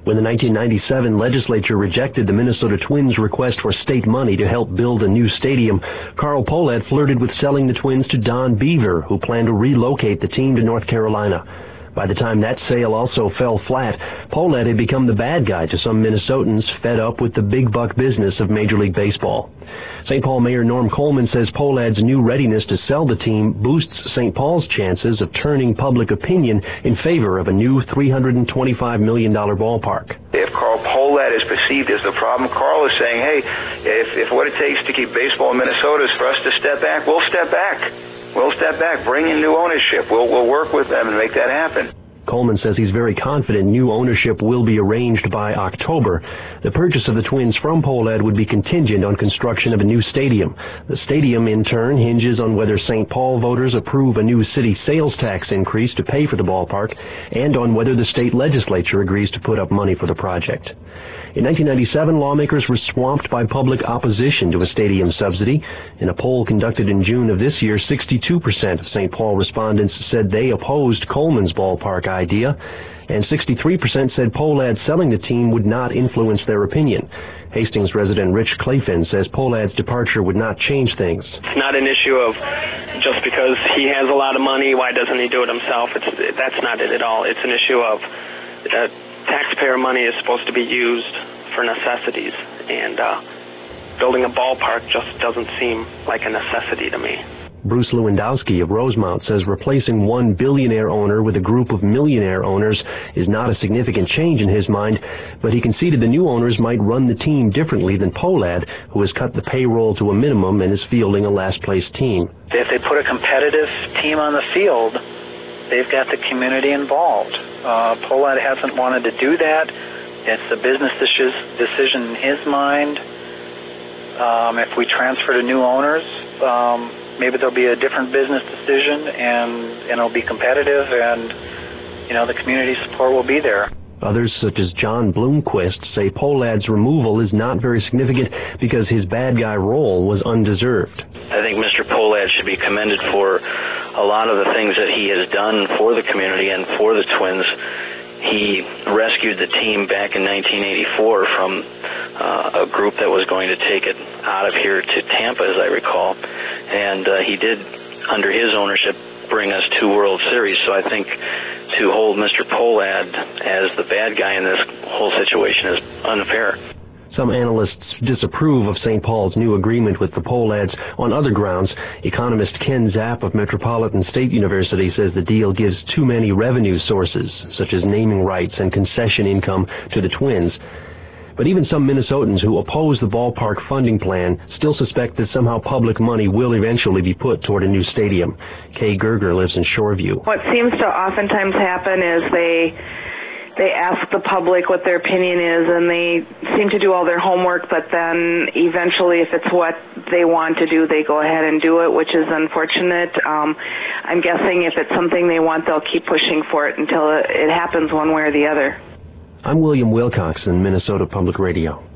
When the 1997 legislature rejected the Minnesota Twins' request for state money to help build a new stadium, Carl Pohlad flirted with selling the Twins to Don Beaver, who planned to relocate the team to North Carolina. By the time that sale also fell flat, Pohlad had become the bad guy to some Minnesotans fed up with the big buck business of Major League Baseball. St. Paul Mayor Norm Coleman says Pohlad's new readiness to sell the team boosts St. Paul's chances of turning public opinion in favor of a new $325 million ballpark. If Carl Pohlad is perceived as the problem, Carl is saying, hey, if what it takes to keep baseball in Minnesota is for us to step back, we'll step back. We'll step back, bring in new ownership. We'll work with them and make that happen. Coleman says he's very confident new ownership will be arranged by October. The purchase of the Twins from Pohlad would be contingent on construction of a new stadium. The stadium, in turn, hinges on whether St. Paul voters approve a new city sales tax increase to pay for the ballpark and on whether the state legislature agrees to put up money for the project. In 1997, lawmakers were swamped by public opposition to a stadium subsidy. In a poll conducted in June of this year, 62% of St. Paul respondents said they opposed Coleman's ballpark idea, and 63% said Pohlad selling the team would not influence their opinion. Hastings resident Rich Clayfin says Pohlad's departure would not change things. It's not an issue of just because he has a lot of money, why doesn't he do it himself? That's not it at all. It's an issue of taxpayer money is supposed to be used for necessities, and building a ballpark just doesn't seem like a necessity to me. Bruce Lewandowski of Rosemount says replacing one billionaire owner with a group of millionaire owners is not a significant change in his mind, but he conceded the new owners might run the team differently than Pohlad, who has cut the payroll to a minimum and is fielding a last-place team. If they put a competitive team on the field, they've got the community involved. Pohlad hasn't wanted to do that. It's a business decision in his mind. If we transfer to new owners, maybe there'll be a different business decision, and it'll be competitive, and the community support will be there. Others, such as John Bloomquist, say Pohlad's removal is not very significant because his bad guy role was undeserved. I think Mr. Pohlad should be commended for a lot of the things that he has done for the community and for the Twins. He rescued the team back in 1984 from a group that was going to take it out of here to Tampa, as I recall. And he did, under his ownership, bring us 2 World Series. So I think to hold Mr. Pohlad as the bad guy in this whole situation is unfair. Some analysts disapprove of St. Paul's new agreement with the Pohlads on other grounds. Economist Ken Zapp of Metropolitan State University says the deal gives too many revenue sources, such as naming rights and concession income, to the Twins. But even some Minnesotans who oppose the ballpark funding plan still suspect that somehow public money will eventually be put toward a new stadium. Kay Gerger lives in Shoreview. What seems to oftentimes happen is they ask the public what their opinion is, and they seem to do all their homework, but then eventually if it's what they want to do, they go ahead and do it, which is unfortunate. I'm guessing if it's something they want, they'll keep pushing for it until it happens one way or the other. I'm William Wilcox in Minnesota Public Radio.